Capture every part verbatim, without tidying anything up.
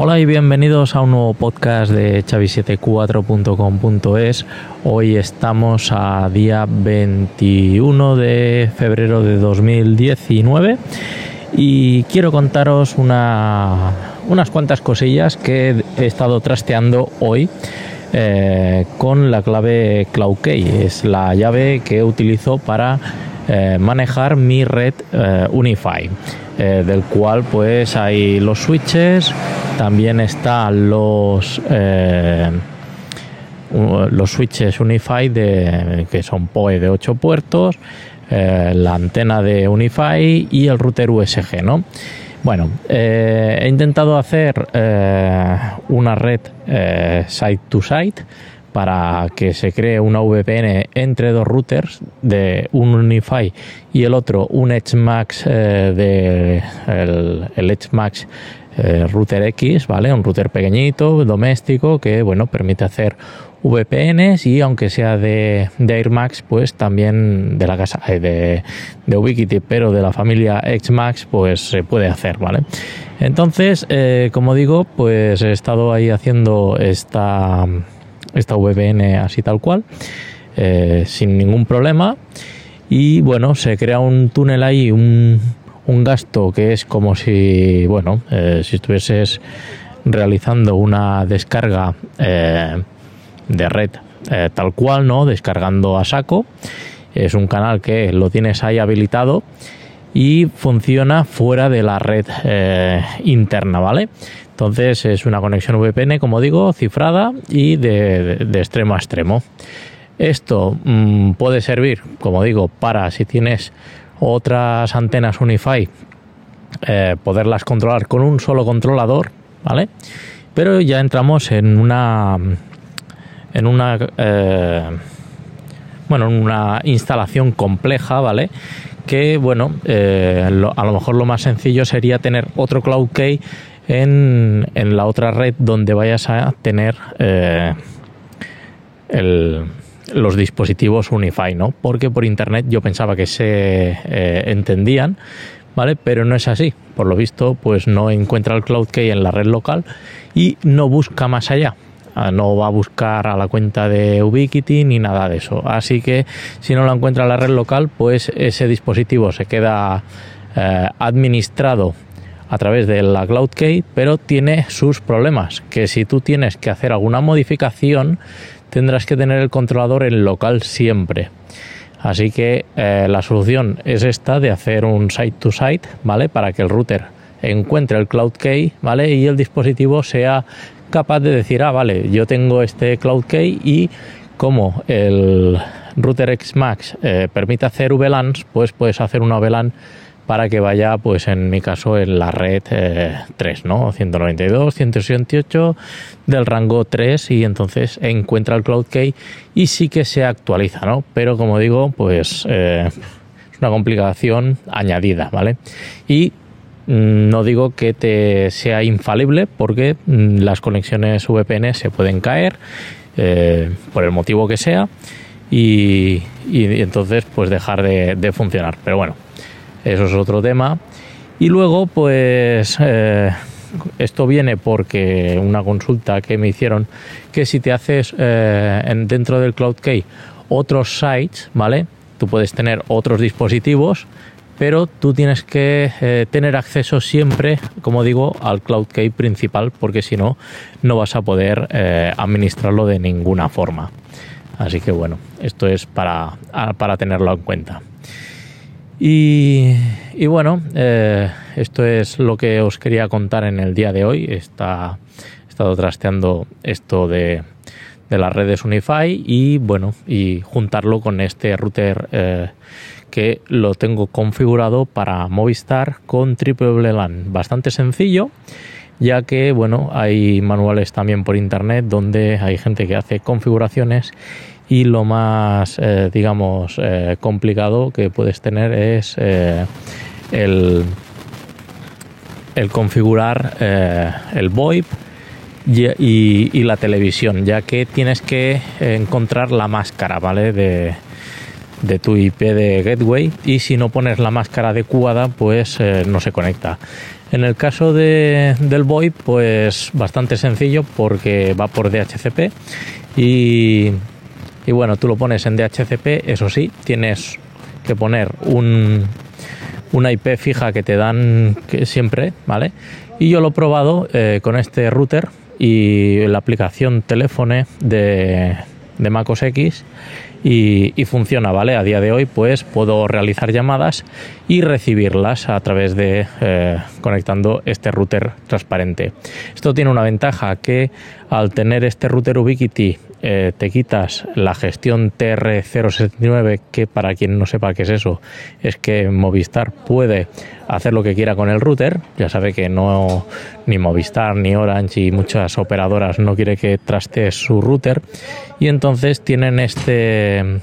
Hola y bienvenidos a un nuevo podcast de Xavi setenta y cuatro punto com punto es. Hoy estamos a día veintiuno de febrero de dos mil diecinueve y quiero contaros una, unas cuantas cosillas que he estado trasteando hoy eh, con la clave CloudKey. Es la llave que utilizo para eh, manejar mi red eh, UniFi. Eh, del cual pues hay los switches, también están los eh, los switches UniFi de, que son P O E de ocho puertos, eh, la antena de UniFi y el router U S G, ¿no? Bueno, eh, he intentado hacer eh, una red eh, side to side para que se cree una V P N entre dos routers, de un UniFi y el otro un EdgeMax eh, de el, el EdgeMax eh, router X, ¿vale? Un router pequeñito, doméstico, que bueno, permite hacer V P Ns y aunque sea de, de AirMax, pues también de la casa de, de Ubiquiti, pero de la familia EdgeMax, pues se puede hacer, ¿vale? Entonces, eh, como digo, pues he estado ahí haciendo esta esta V P N así tal cual, eh, sin ningún problema, y bueno, se crea un túnel ahí, un, un gasto que es como si, bueno, eh, si estuvieses realizando una descarga eh, de red eh, tal cual, ¿no? Descargando a saco. Es un canal que lo tienes ahí habilitado y funciona fuera de la red eh, interna, ¿vale? Entonces es una conexión V P N, como digo, cifrada y de, de, de extremo a extremo. Esto mmm, puede servir, como digo, para si tienes otras antenas UniFi, eh, poderlas controlar con un solo controlador, ¿vale? Pero ya entramos en una en una eh, bueno, en una instalación compleja, ¿vale? Que bueno, eh, lo, a lo mejor lo más sencillo sería tener otro CloudKey en, en la otra red donde vayas a tener eh, el, los dispositivos UniFi, ¿no? Porque por internet yo pensaba que se eh, entendían, ¿vale? Pero no es así. Por lo visto, pues no encuentra el CloudKey en la red local y no busca más allá. No va a buscar a la cuenta de Ubiquiti ni nada de eso. Así que si no lo encuentra en la red local, pues ese dispositivo se queda eh, administrado a través de la CloudKey, pero tiene sus problemas, que si tú tienes que hacer alguna modificación, tendrás que tener el controlador en local siempre. Así que eh, la solución es esta, de hacer un side to side, ¿vale? Para que el router encuentre el CloudKey, ¿vale? Y el dispositivo sea capaz de decir, ah, vale, yo tengo este CloudKey y como el router EdgeMax eh, permite hacer V LANs, pues puedes hacer una V LAN para que vaya, pues en mi caso, en la red eh, tres, ¿no? ciento noventa y dos, ciento sesenta y ocho del rango tres, y entonces encuentra el CloudKey y sí que se actualiza, ¿no? Pero como digo, pues eh, es una complicación añadida, ¿vale? Y no digo que te sea infalible, porque las conexiones V P N se pueden caer eh, por el motivo que sea y, y entonces pues dejar de, de funcionar. Pero bueno, eso es otro tema. Y luego pues eh, esto viene porque una consulta que me hicieron, que si te haces eh, en, dentro del CloudKey otros sites, ¿vale? Tú puedes tener otros dispositivos, pero tú tienes que eh, tener acceso siempre, como digo, al CloudKey principal, porque si no, no vas a poder eh, administrarlo de ninguna forma. Así que bueno, esto es para, para tenerlo en cuenta. Y, y bueno, eh, esto es lo que os quería contar en el día de hoy. Está, he estado trasteando esto de, de las redes UniFi y bueno, y juntarlo con este router eh, que lo tengo configurado para Movistar con triple LAN. Bastante sencillo, ya que bueno, hay manuales también por internet donde hay gente que hace configuraciones, y lo más eh, digamos eh, complicado que puedes tener es eh, el, el configurar eh, el VoIP y, y, y la televisión, ya que tienes que encontrar la máscara, ¿vale? de de tu I P de gateway, y si no pones la máscara adecuada pues eh, no se conecta. En el caso de, del VoIP pues bastante sencillo porque va por D H C P y, y bueno, tú lo pones en D H C P, eso sí, tienes que poner un, una I P fija que te dan que siempre, ¿vale? Y yo lo he probado eh, con este router y la aplicación Telephone de, de MacOS X y, y funciona, ¿vale? A día de hoy pues puedo realizar llamadas y recibirlas a través de eh, conectando este router transparente. Esto tiene una ventaja, que al tener este router Ubiquiti eh, te quitas la gestión T R cero setenta y nueve, que para quien no sepa qué es eso, es que Movistar puede hacer lo que quiera con el router. Ya sabe que no, ni Movistar ni Orange y muchas operadoras no quiere que traste su router, y entonces tienen este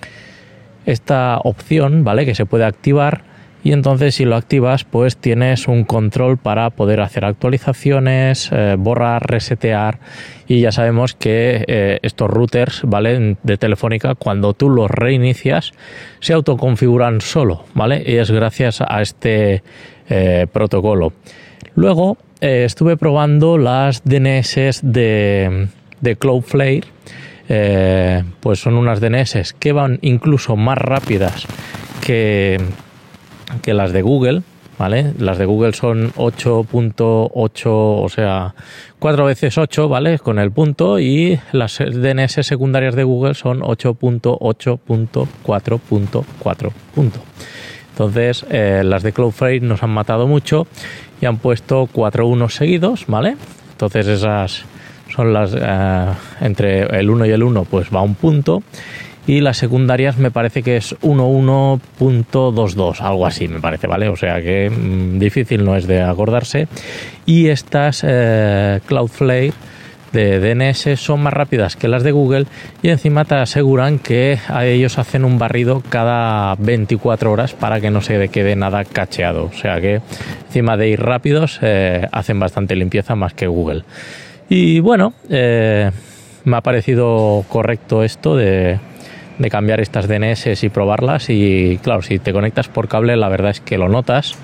esta opción, ¿vale?, que se puede activar. Y entonces si lo activas pues tienes un control para poder hacer actualizaciones, eh, borrar, resetear, y ya sabemos que eh, estos routers, ¿vale?, de Telefónica, cuando tú los reinicias se autoconfiguran solo, ¿vale? Y es gracias a este eh, protocolo. Luego eh, estuve probando las D N S de, de Cloudflare. Eh, pues son unas D N S que van incluso más rápidas que que las de Google, ¿vale? Las de Google son ocho punto ocho, o sea, cuatro veces ocho, ¿vale?, con el punto, y las D N S secundarias de Google son ocho punto ocho punto cuatro punto cuatro. Entonces, eh, las de Cloudflare nos han matado mucho y han puesto cuatro unos seguidos, ¿vale? Entonces esas son las, eh, entre el uno y el uno pues va un punto. Y las secundarias me parece que es uno uno punto veintidós, algo así me parece, ¿vale? O sea que mmm, difícil no es de acordarse. Y estas eh, Cloudflare de D N S son más rápidas que las de Google, y encima te aseguran que a ellos hacen un barrido cada veinticuatro horas para que no se quede nada cacheado. O sea que encima de ir rápidos eh, hacen bastante limpieza más que Google. Y bueno, eh, me ha parecido correcto esto de... de cambiar estas D N S y probarlas. Y claro, si te conectas por cable la verdad es que lo notas.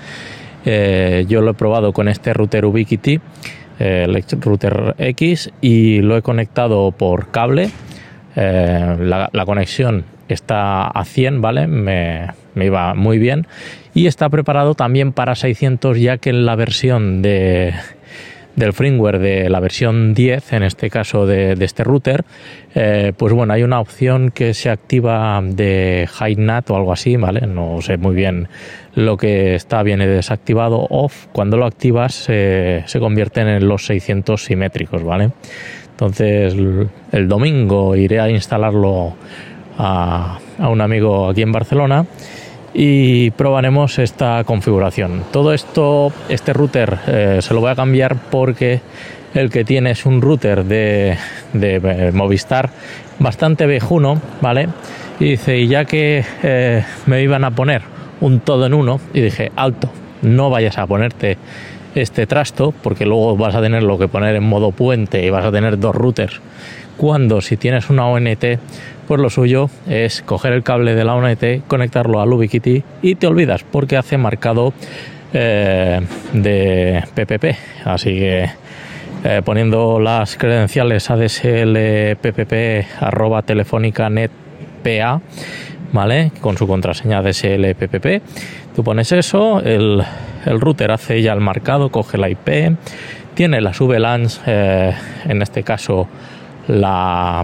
Eh, yo lo he probado con este router Ubiquiti, eh, el router X, y lo he conectado por cable. Eh, la, la conexión está a cien, ¿vale? Me, me iba muy bien, y está preparado también para seiscientos, ya que en la versión de del firmware de la versión diez, en este caso de, de este router, eh, pues bueno, hay una opción que se activa de high N A T o algo así, ¿vale? No sé muy bien lo que está, viene desactivado, off. Cuando lo activas eh, se convierten en los seiscientos simétricos, ¿vale? Entonces el domingo iré a instalarlo a, a un amigo aquí en Barcelona y probaremos esta configuración. Todo esto, este router eh, se lo voy a cambiar porque el que tiene es un router de, de Movistar bastante viejuno, ¿vale? Y dice, y ya que eh, me iban a poner un todo en uno, y dije, alto, no vayas a ponerte este trasto, porque luego vas a tener lo que poner en modo puente y vas a tener dos routers, cuando si tienes una O N T, pues lo suyo es coger el cable de la O N T, conectarlo al Ubiquiti y te olvidas, porque hace marcado eh, de P P P. Así que eh, poniendo las credenciales A D S L P P P arroba telefónica net P A, ¿vale?, con su contraseña A D S L P P P, tú pones eso, el, el router hace ya el marcado, coge la I P, tiene las V LANs, eh, en este caso la...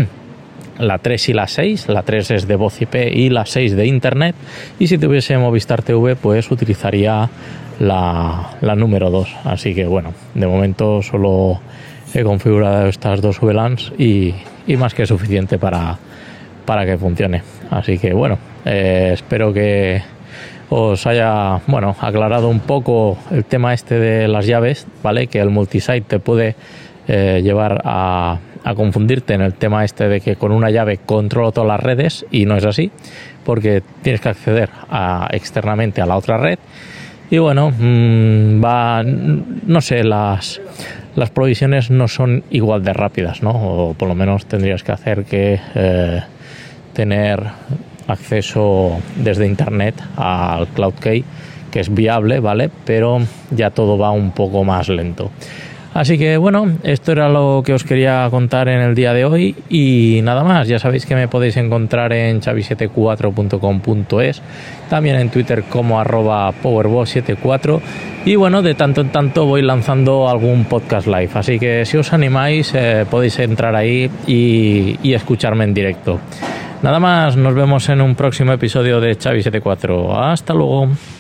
la tres y la seis, la tres es de voz I P y la seis de internet, y si tuviese Movistar T V pues utilizaría la, la número dos. Así que bueno, de momento solo he configurado estas dos V LANs y, y más que suficiente para, para que funcione. Así que bueno, eh, espero que os haya, bueno, aclarado un poco el tema este de las llaves, ¿vale? Que el multisite te puede eh, llevar a a confundirte en el tema este de que con una llave controlo todas las redes, y no es así, porque tienes que acceder a, externamente a la otra red. Y bueno, mmm, va, no sé, las, las provisiones no son igual de rápidas, ¿no? O por lo menos tendrías que hacer que eh, tener acceso desde internet al CloudKey, que es viable, ¿vale? Pero ya todo va un poco más lento. Así que bueno, esto era lo que os quería contar en el día de hoy y nada más. Ya sabéis que me podéis encontrar en chavi setenta y cuatro punto com punto es, también en Twitter como arroba powerboss setenta y cuatro, y bueno, de tanto en tanto voy lanzando algún podcast live, así que si os animáis eh, podéis entrar ahí y, y escucharme en directo. Nada más, nos vemos en un próximo episodio de Chavi setenta y cuatro. Hasta luego.